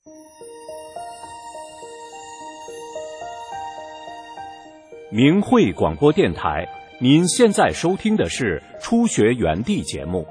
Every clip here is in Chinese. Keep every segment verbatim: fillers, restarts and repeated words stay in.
明慧广播电台，您现在收听的是初学园地节目。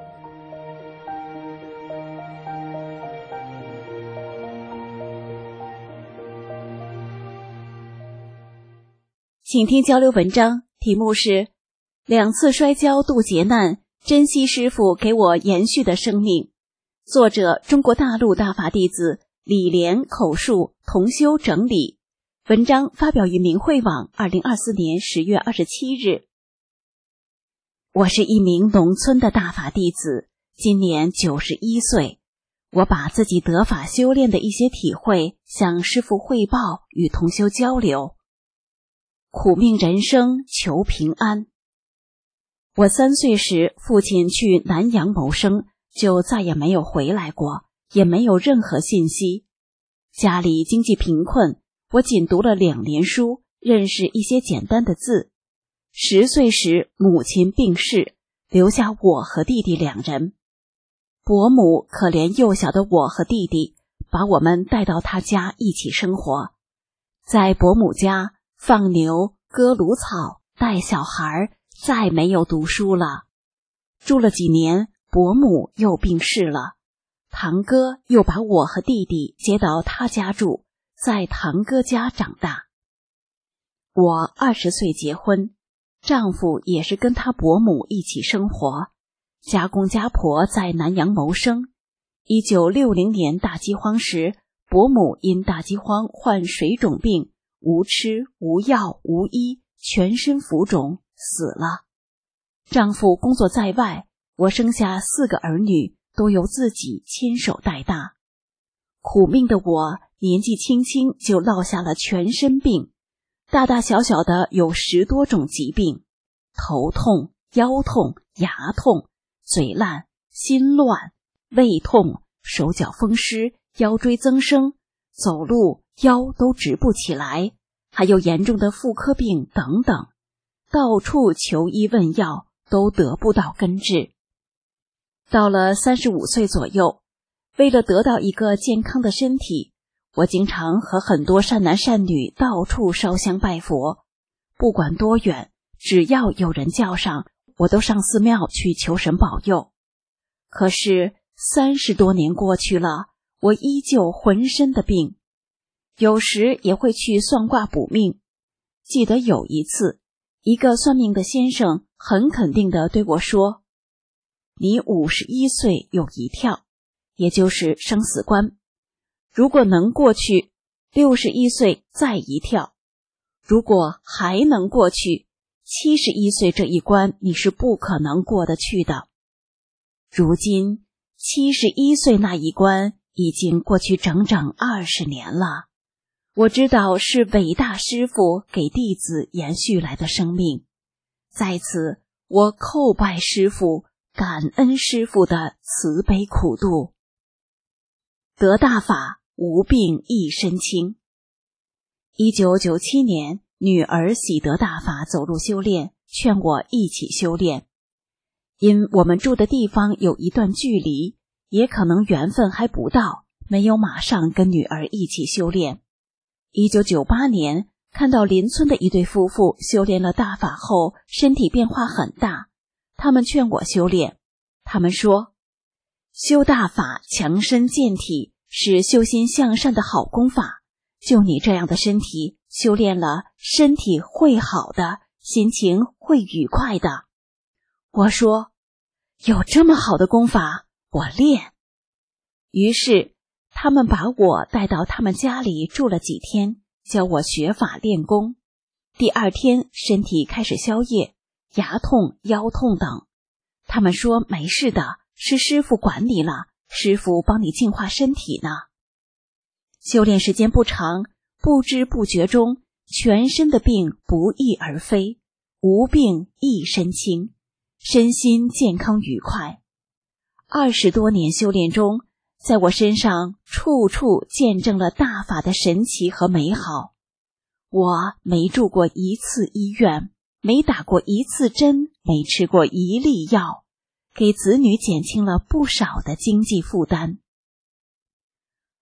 请听交流文章，题目是两次摔跤度劫难，珍惜师父给我延续的生命。作者中国大陆大法弟子李莲口述，同修整理。文章发表于明慧网二零二四年十月二十七日。我是一名农村的大法弟子，今年九十一岁。我把自己得法修炼的一些体会向师父汇报，与同修交流。苦命人生求平安。我三岁时，父亲去南洋谋生，就再也没有回来过，也没有任何信息。家里经济贫困，我仅读了两年书，认识一些简单的字。十岁时，母亲病逝，留下我和弟弟两人。伯母可怜幼小的我和弟弟，把我们带到她家一起生活。在伯母家放牛、割芦草、带小孩，再没有读书了。住了几年，伯母又病逝了，堂哥又把我和弟弟接到他家住，在堂哥家长大。我二十岁结婚，丈夫也是跟他伯母一起生活，家公家婆在南洋谋生。一九六零年大饥荒时，伯母因大饥荒患水肿病，无吃无药无医，全身浮肿，死了。丈夫工作在外，我生下四个儿女，都由自己亲手带大。苦命的我年纪轻轻就落下了全身病，大大小小的有十多种疾病，头痛、腰痛、牙痛、嘴烂、心乱、胃痛、手脚风湿、腰椎增生，走路腰都直不起来，还有严重的妇科病等等，到处求医问药，都得不到根治。到了三十五岁左右，为了得到一个健康的身体，我经常和很多善男善女到处烧香拜佛，不管多远，只要有人叫上，我都上寺庙去求神保佑。可是三十多年过去了，我依旧浑身的病，有时也会去算卦补命。记得有一次，一个算命的先生很肯定地对我说，你五十一岁有一跳，也就是生死关，如果能过去，六十一岁再一跳，如果还能过去，七十一岁这一关你是不可能过得去的。如今七十一岁那一关已经过去整整二十年了。我知道是伟大师父给弟子延续来的生命，在此我叩拜师父，感恩师父的慈悲苦度。得大法，无病一身轻。一九九七年，女儿喜得大法走入修炼，劝我一起修炼。因我们住的地方有一段距离，也可能缘分还不到，没有马上跟女儿一起修炼。一九九八年，看到邻村的一对夫妇修炼了大法后，身体变化很大，他们劝我修炼。他们说，修大法强身健体是修心向善的好功法，就你这样的身体，修炼了身体会好的，心情会愉快的。我说，有这么好的功法，我练。于是他们把我带到他们家里住了几天，教我学法练功。第二天身体开始消业，牙痛、腰痛等。他们说没事的，是师父管你了，师父帮你净化身体呢。修炼时间不长，不知不觉中，全身的病不翼而飞，无病一身轻，身心健康愉快。二十多年修炼中，在我身上处处见证了大法的神奇和美好。我没住过一次医院，没打过一次针，没吃过一粒药，给子女减轻了不少的经济负担。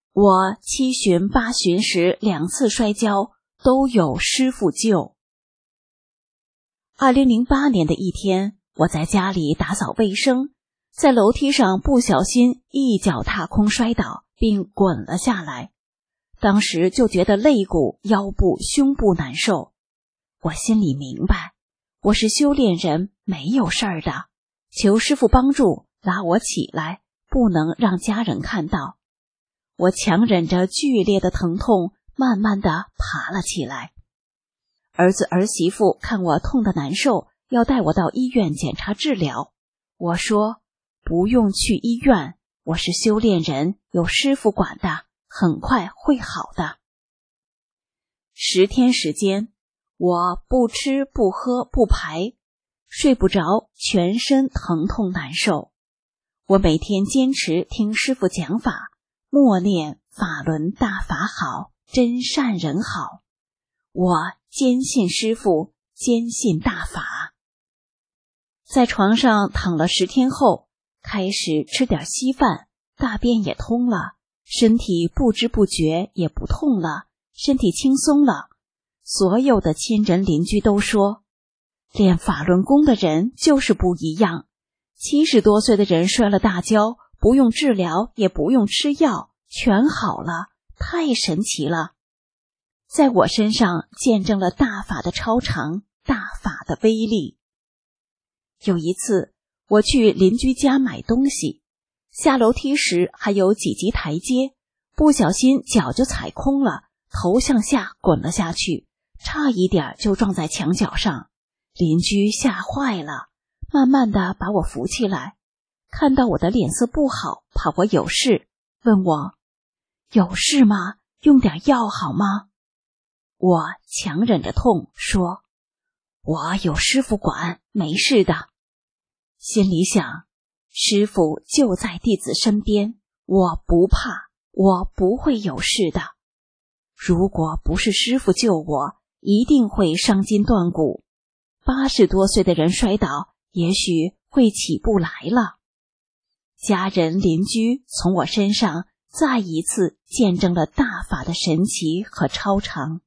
我七旬八旬时两次摔跤都有师傅救。二零零八年的一天，我在家里打扫卫生，在楼梯上不小心一脚踏空摔倒，并滚了下来。当时就觉得肋骨、腰部、胸部难受。我心里明白，我是修炼人，没有事儿的，求师父帮助，拉我起来，不能让家人看到。我强忍着剧烈的疼痛，慢慢地爬了起来。儿子儿媳妇看我痛得难受，要带我到医院检查治疗。我说不用去医院，我是修炼人，有师父管的，很快会好的。十天时间，我不吃不喝不排，睡不着，全身疼痛难受。我每天坚持听师父讲法，默念法轮大法好，真善人好。我坚信师父，坚信大法。在床上躺了十天后，开始吃点稀饭，大便也通了，身体不知不觉也不痛了，身体轻松了。所有的亲人邻居都说，练法轮功的人就是不一样。七十多岁的人摔了大跤，不用治疗，也不用吃药，全好了，太神奇了。在我身上见证了大法的超常，大法的威力。有一次，我去邻居家买东西，下楼梯时还有几级台阶，不小心脚就踩空了，头向下滚了下去，差一点就撞在墙角上。邻居吓坏了，慢慢的把我扶起来，看到我的脸色不好，怕我有事，问我有事吗？用点药好吗？我强忍着痛说，我有师父管，没事的。心里想，师父就在弟子身边，我不怕，我不会有事的。如果不是师父救我，一定会伤筋断骨。八十多岁的人摔倒，也许会起不来了。家人邻居从我身上再一次见证了大法的神奇和超常。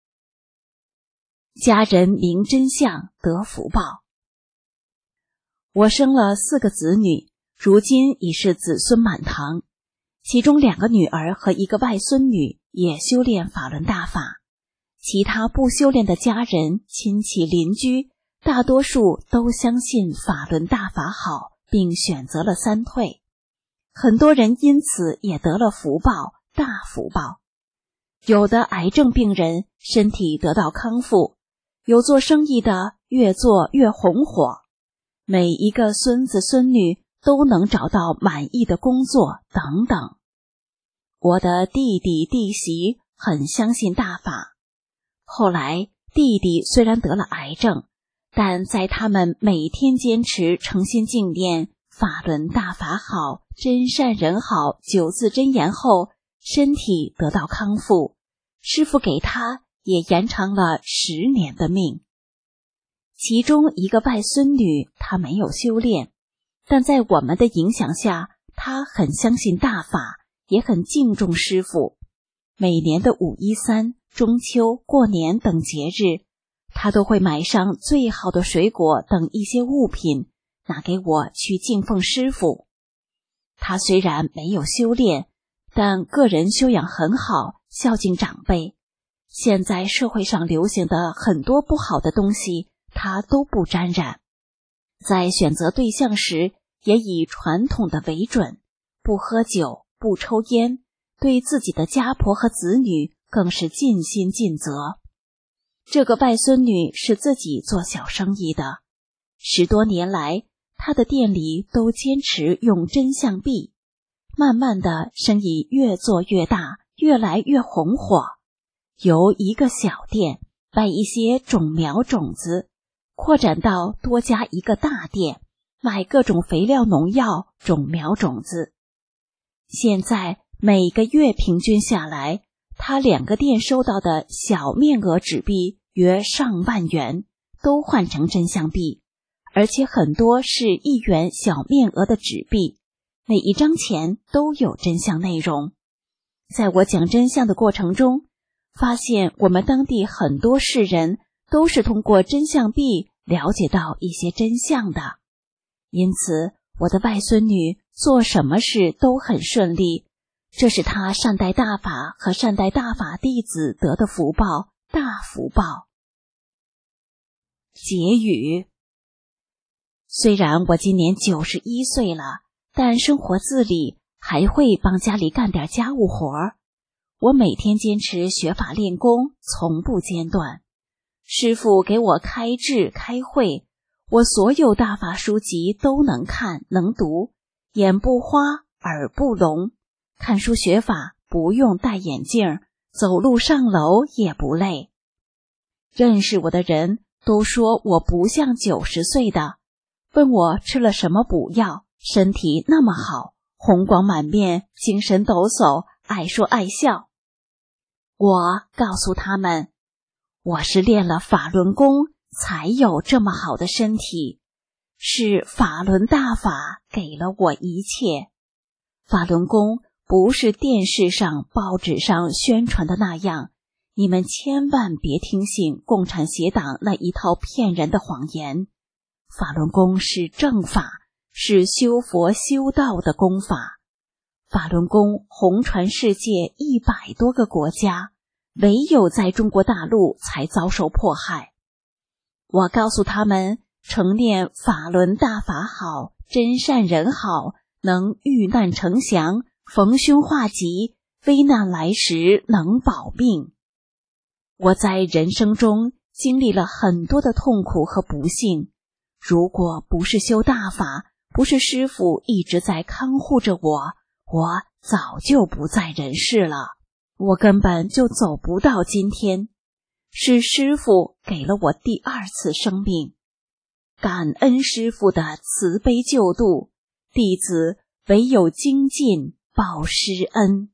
家人明真相，得福报。我生了四个子女，如今已是子孙满堂，其中两个女儿和一个外孙女也修炼法轮大法，其他不修炼的家人、亲戚、邻居，大多数都相信法轮大法好，并选择了三退。很多人因此也得了福报，大福报。有的癌症病人身体得到康复，有做生意的越做越红火，每一个孙子孙女都能找到满意的工作等等。我的弟弟弟媳很相信大法，后来弟弟虽然得了癌症，但在他们每天坚持诚心敬念法轮大法好，真善人好九字真言后，身体得到康复，师父给他也延长了十年的命。其中一个外孙女，她没有修炼，但在我们的影响下，她很相信大法，也很敬重师父。每年的五一三、中秋、过年等节日，她都会买上最好的水果等一些物品，拿给我去敬奉师父。她虽然没有修炼，但个人修养很好，孝敬长辈。现在社会上流行的很多不好的东西，他都不沾染。在选择对象时，也以传统的为准，不喝酒，不抽烟，对自己的家婆和子女更是尽心尽责。这个外孙女是自己做小生意的，十多年来，她的店里都坚持用真相币，慢慢的生意越做越大，越来越红火。由一个小店卖一些种苗种子，扩展到多加一个大店，卖各种肥料农药种苗种子。现在每个月平均下来，他两个店收到的小面额纸币约上万元，都换成真相币，而且很多是一元小面额的纸币，每一张钱都有真相内容。 在我讲真相的过程中，发现我们当地很多士人都是通过真相币了解到一些真相的，因此我的外孙女做什么事都很顺利，这是她善待大法和善待大法弟子得的福报，大福报。结语：虽然我今年九十一岁了，但生活自理，还会帮家里干点家务活儿。我每天坚持学法练功，从不间断。师父给我开智开慧，我所有大法书籍都能看能读，眼不花耳不聋，看书学法不用戴眼镜，走路上楼也不累。认识我的人都说我不像九十岁的，问我吃了什么补药，身体那么好，红光满面，精神抖擞，爱说爱笑。我告诉他们，我是练了法轮功才有这么好的身体，是法轮大法给了我一切。法轮功不是电视上报纸上宣传的那样，你们千万别听信共产邪党那一套骗人的谎言。法轮功是正法，是修佛修道的功法。法轮功红传世界一百多个国家，唯有在中国大陆才遭受迫害。我告诉他们，成念法轮大法好，真善人好，能遇难成祥，逢凶化吉，危难来时能保命。我在人生中经历了很多的痛苦和不幸，如果不是修大法，不是师父一直在看护着我，我早就不在人世了，我根本就走不到今天。是师父给了我第二次生命，感恩师父的慈悲救度，弟子唯有精进报师恩。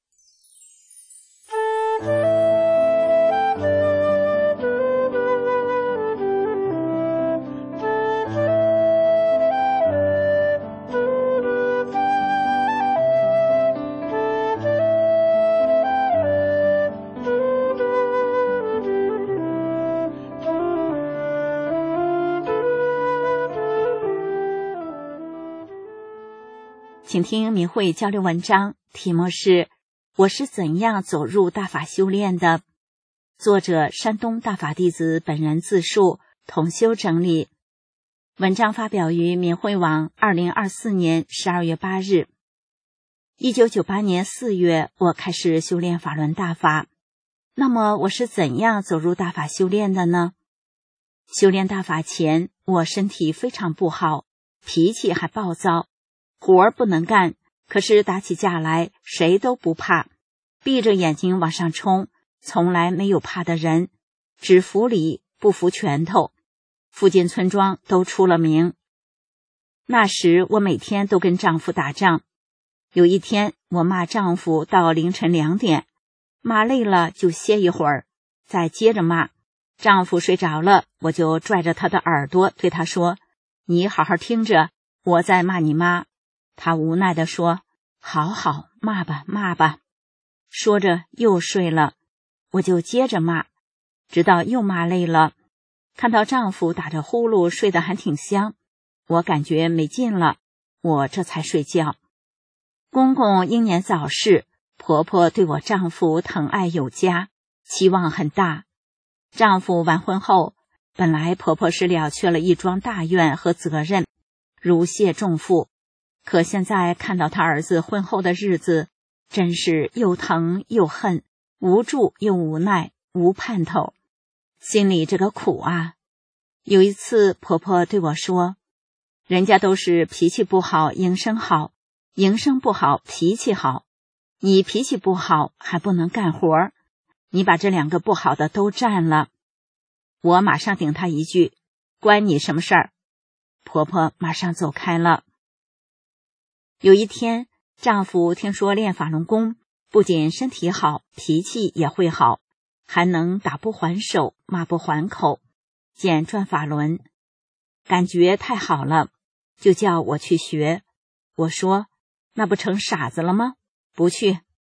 请听明慧交流文章，题目是我是怎样走入大法修炼的，作者山东大法弟子本人自述，同修整理。文章发表于明慧网二零二四年十二月八日。一九九八年四月，我开始修炼法轮大法。那么我是怎样走入大法修炼的呢？修炼大法前，我身体非常不好，脾气还暴躁，活儿不能干，可是打起架来谁都不怕，闭着眼睛往上冲，从来没有怕的人，只服礼不服拳头，附近村庄都出了名。那时我每天都跟丈夫打仗，有一天我骂丈夫到凌晨两点，骂累了就歇一会儿，再接着骂。丈夫睡着了，我就拽着他的耳朵对他说，你好好听着，我在骂你妈。他无奈地说，好好，骂吧骂吧。说着又睡了，我就接着骂，直到又骂累了，看到丈夫打着呼噜睡得还挺香，我感觉没劲了，我这才睡觉。公公英年早逝，婆婆对我丈夫疼爱有加，期望很大。丈夫完婚后，本来婆婆是了却了一桩大愿和责任，如卸重负，可现在看到他儿子婚后的日子，真是又疼又恨，无助又无奈，无盼头，心里这个苦啊。有一次婆婆对我说，人家都是脾气不好营生好，营生不好脾气好，你脾气不好还不能干活，你把这两个不好的都占了。我马上顶她一句，关你什么事儿？婆婆马上走开了。有一天，丈夫听说练法轮功不仅身体好，脾气也会好，还能打不还手，骂不还口，捡转法轮，感觉太好了，就叫我去学。我说，那不成傻子了吗？不去。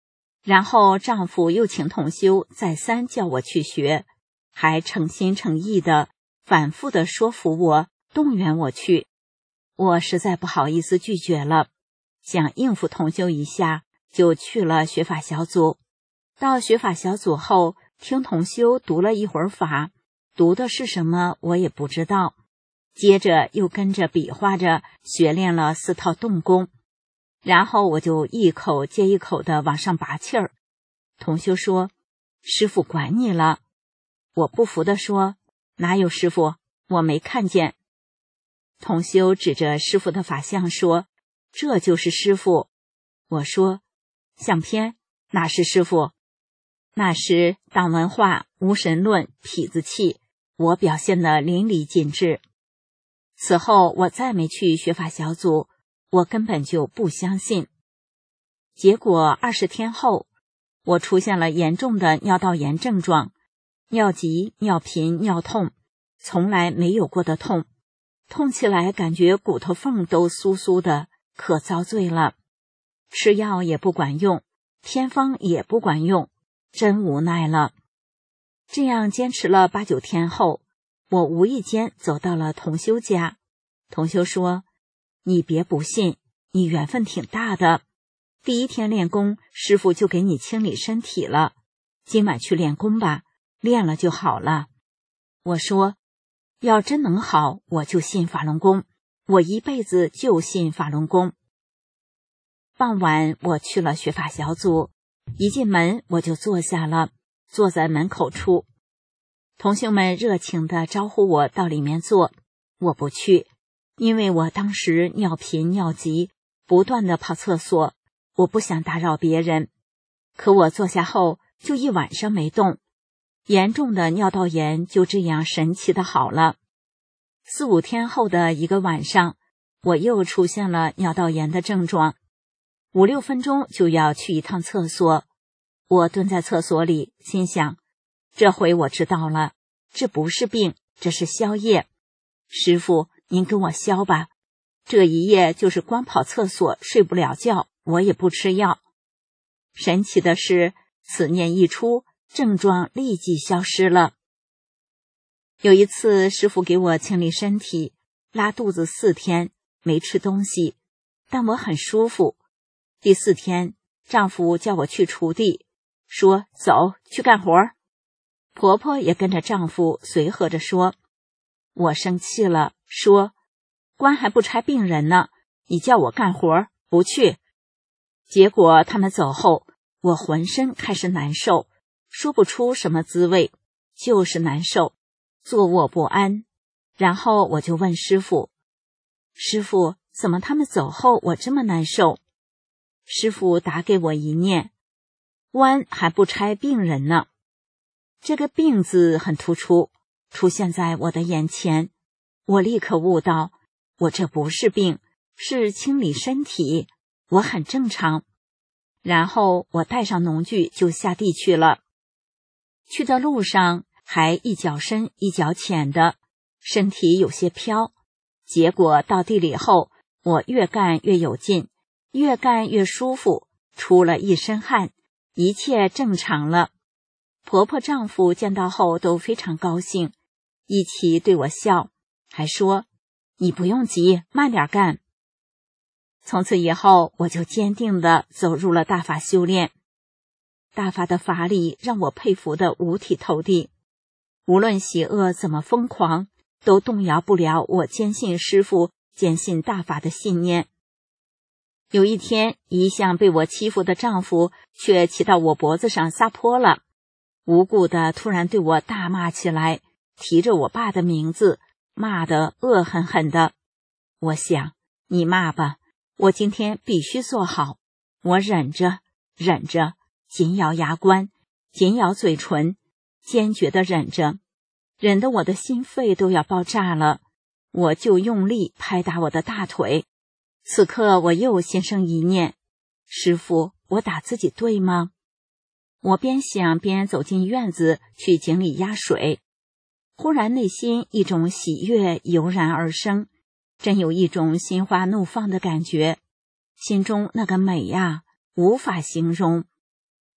然后丈夫又请同修再三叫我去学，还诚心诚意的反复的说服我，动员我去。我实在不好意思拒绝了，想应付同修一下，就去了学法小组。到学法小组后，听同修读了一会儿法，读的是什么我也不知道，接着又跟着比划着学练了四套动功，然后我就一口接一口的往上拔气儿。同修说：“师父管你了。”我不服地说：“哪有师父？我没看见。”同修指着师父的法相说：“这就是师父。”我说：“相片哪是师父？那是党文化、无神论、痞子气，我表现得淋漓尽致。”此后我再没去学法小组，我根本就不相信。结果二十天后，我出现了严重的尿道炎症状，尿急、尿频、尿痛，从来没有过的痛，痛起来感觉骨头缝都酥酥的，可遭罪了。吃药也不管用，偏方也不管用，真无奈了。这样坚持了八九天后，我无意间走到了同修家。同修说：“你别不信，你缘分挺大的。第一天练功，师父就给你清理身体了，今晚去练功吧，练了就好了。”我说：“要真能好，我就信法轮功，我一辈子就信法轮功。”傍晚我去了学法小组，一进门我就坐下了，坐在门口处。同学们热情地招呼我到里面坐，我不去，因为我当时尿频尿急，不断地跑厕所，我不想打扰别人。可我坐下后就一晚上没动，严重的尿道炎就这样神奇的好了。四五天后的一个晚上，我又出现了尿道炎的症状，五六分钟就要去一趟厕所。我蹲在厕所里，心想，这回我知道了，这不是病，这是消业。师父，您跟我消吧，这一夜就是光跑厕所睡不了觉，我也不吃药。神奇的是，此念一出，症状立即消失了。有一次师父给我清理身体，拉肚子四天，没吃东西，但我很舒服。第四天，丈夫叫我去锄地，说走去干活。婆婆也跟着丈夫随和着说。我生气了，说官还不差病人呢，你叫我干活，不去。结果他们走后，我浑身开始难受，说不出什么滋味，就是难受，坐卧不安。然后我就问师父，师父，怎么他们走后我这么难受？师父打给我一念，官还不差病人呢。这个病字很突出，出现在我的眼前，我立刻悟到，我这不是病，是清理身体，我很正常。然后我带上农具就下地去了。去的路上还一脚深一脚浅的，身体有些飘。结果到地里后，我越干越有劲，越干越舒服，出了一身汗，一切正常了。婆婆丈夫见到后都非常高兴，一起对我笑，还说你不用急，慢点干。从此以后，我就坚定地走入了大法修炼。大法的法理让我佩服得五体投地，无论邪恶怎么疯狂，都动摇不了我坚信师父、坚信大法的信念。有一天，一向被我欺负的丈夫却骑到我脖子上撒泼了，无故的突然对我大骂起来，提着我爸的名字，骂得恶狠狠的。我想，你骂吧，我今天必须做好。我忍着，忍着，紧咬牙关，紧咬嘴唇，坚决的忍着，忍得我的心肺都要爆炸了。我就用力拍打我的大腿。此刻我又心生一念，师父，我打自己对吗？我边想边走进院子去井里压水，忽然内心一种喜悦油然而生，真有一种心花怒放的感觉，心中那个美呀，无法形容。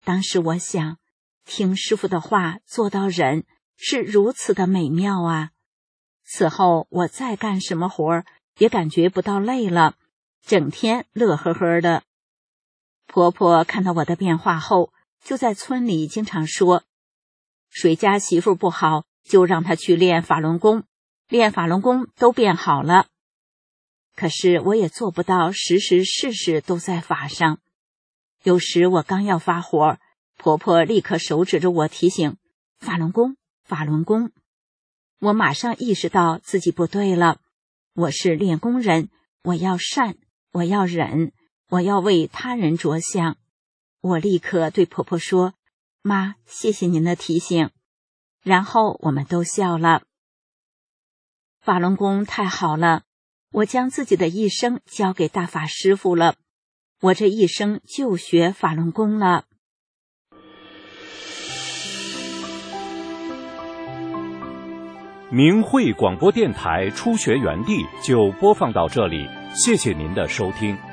当时我想，听师父的话，做到忍，是如此的美妙啊！此后我再干什么活儿，也感觉不到累了，整天乐呵呵的。婆婆看到我的变化后，就在村里经常说，谁家媳妇不好，就让她去练法轮功，练法轮功都变好了。可是我也做不到时时事事都在法上。有时我刚要发火，婆婆立刻手指着我提醒，法轮功，法轮功。我马上意识到自己不对了，我是练功人，我要善，我要忍，我要为他人着想。我立刻对婆婆说，妈，谢谢您的提醒。然后我们都笑了。法轮功太好了，我将自己的一生交给大法师父了，我这一生就学法轮功了。 明慧广播电台初学园地就播放到这里，谢谢您的收听。